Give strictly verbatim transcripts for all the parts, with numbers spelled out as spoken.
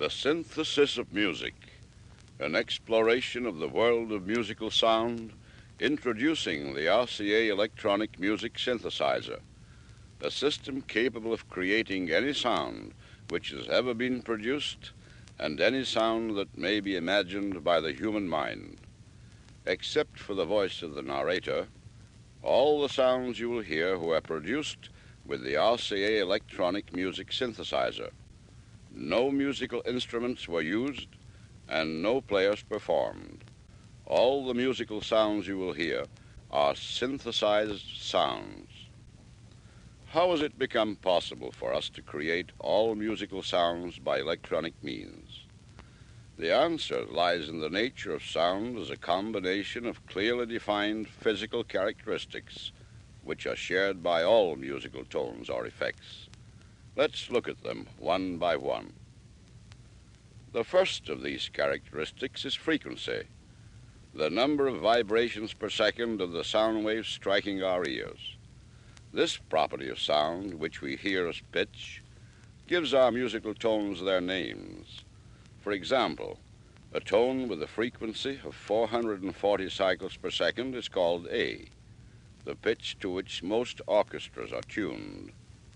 The Synthesis of Music, an exploration of the world of musical sound, introducing the R C A Electronic Music Synthesizer, a system capable of creating any sound which has ever been produced and any sound that may be imagined by the human mind. Except for the voice of the narrator, all the sounds you will hear were produced with the R C A Electronic Music Synthesizer. No musical instruments were used, and no players performed. All the musical sounds you will hear are synthesized sounds. How has it become possible for us to create all musical sounds by electronic means? The answer lies in the nature of sound as a combination of clearly defined physical characteristics which are shared by all musical tones or effects. Let's look at them one by one. The first of these characteristics is frequency, the number of vibrations per second of the sound waves striking our ears. This property of sound, which we hear as pitch, gives our musical tones their names. For example, a tone with a frequency of four hundred forty cycles per second is called A, the pitch to which most orchestras are tuned.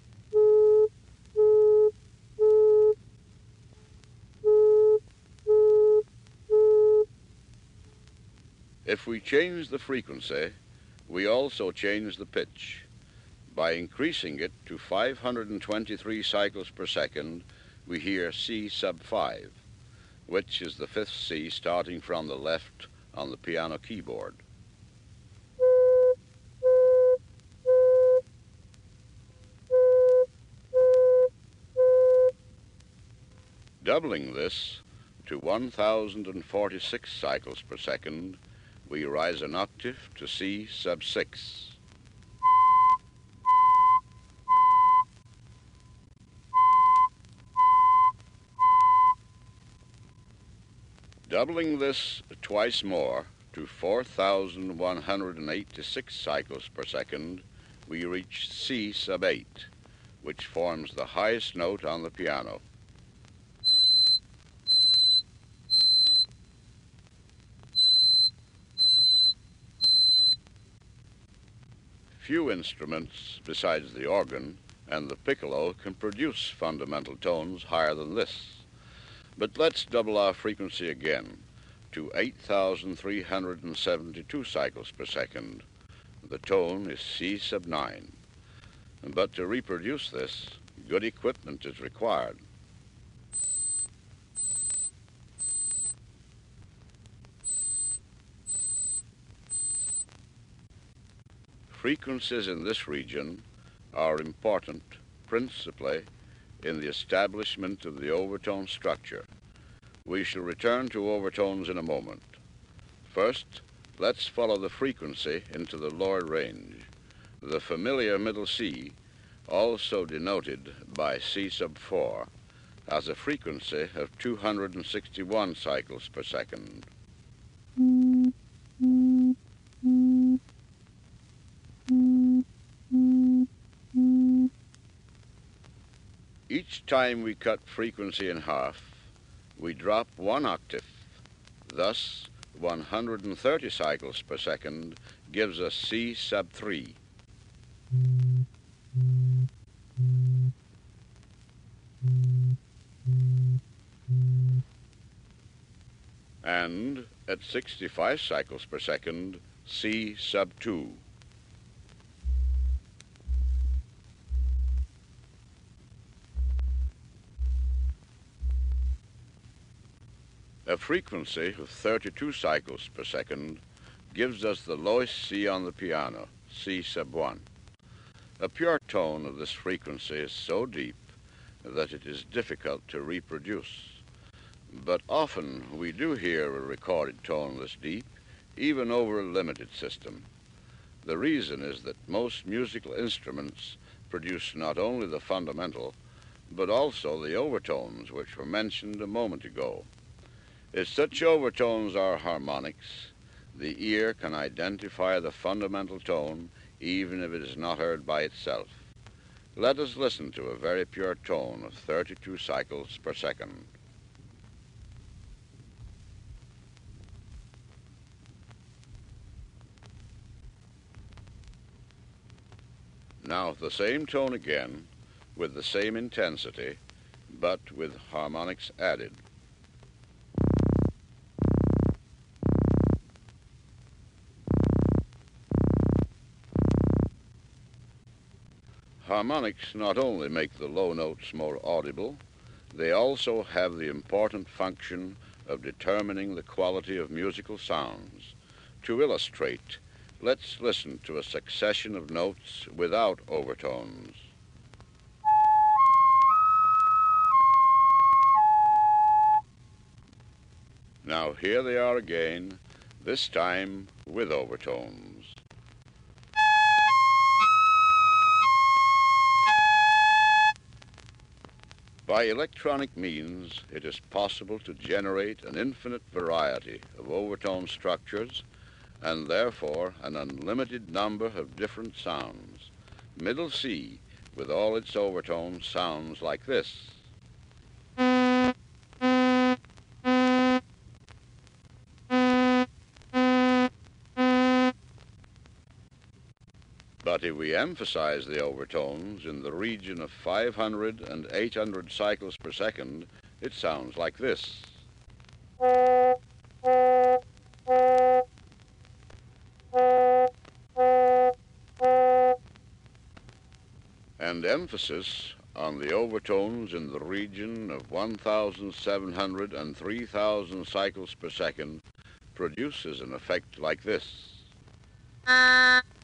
If we change the frequency, we also change the pitch. By increasing it to five hundred twenty-three cycles per second, we hear C sub five, which is the fifth C starting from the left on the piano keyboard. Doubling this to one thousand forty-six cycles per second, we rise an octave to C sub six. Doubling this twice more to four thousand one hundred eighty-six cycles per second, we reach C sub eight, which forms the highest note on the piano. Few instruments, besides the organ and the piccolo, can produce fundamental tones higher than this. But let's double our frequency again to eight thousand three hundred seventy-two cycles per second. The tone is C sub nine. But to reproduce this, good equipment is required. Frequencies in this region are important principally in the establishment of the overtone structure. We shall return to overtones in a moment. First, let's follow the frequency into the lower range. The familiar middle C, also denoted by C sub four, has a frequency of two hundred sixty-one cycles per second. Each time we cut frequency in half, we drop one octave. Thus, one hundred thirty cycles per second gives us C sub three. And at sixty-five cycles per second, C sub two. A frequency of thirty-two cycles per second gives us the lowest C on the piano, C sub one. A pure tone of this frequency is so deep that it is difficult to reproduce. But often we do hear a recorded tone this deep, even over a limited system. The reason is that most musical instruments produce not only the fundamental, but also the overtones which were mentioned a moment ago. If such overtones are harmonics, the ear can identify the fundamental tone even if it is not heard by itself. Let us listen to a very pure tone of thirty-two cycles per second. Now the same tone again, with the same intensity, but with harmonics added. Harmonics not only make the low notes more audible, they also have the important function of determining the quality of musical sounds. To illustrate, let's listen to a succession of notes without overtones. Now here they are again, this time with overtones. By electronic means, it is possible to generate an infinite variety of overtone structures and therefore an unlimited number of different sounds. Middle C, with all its overtones, sounds like this. But if we emphasize the overtones in the region of five hundred and eight hundred cycles per second, it sounds like this. And emphasis on the overtones in the region of one thousand seven hundred and three thousand cycles per second produces an effect like this.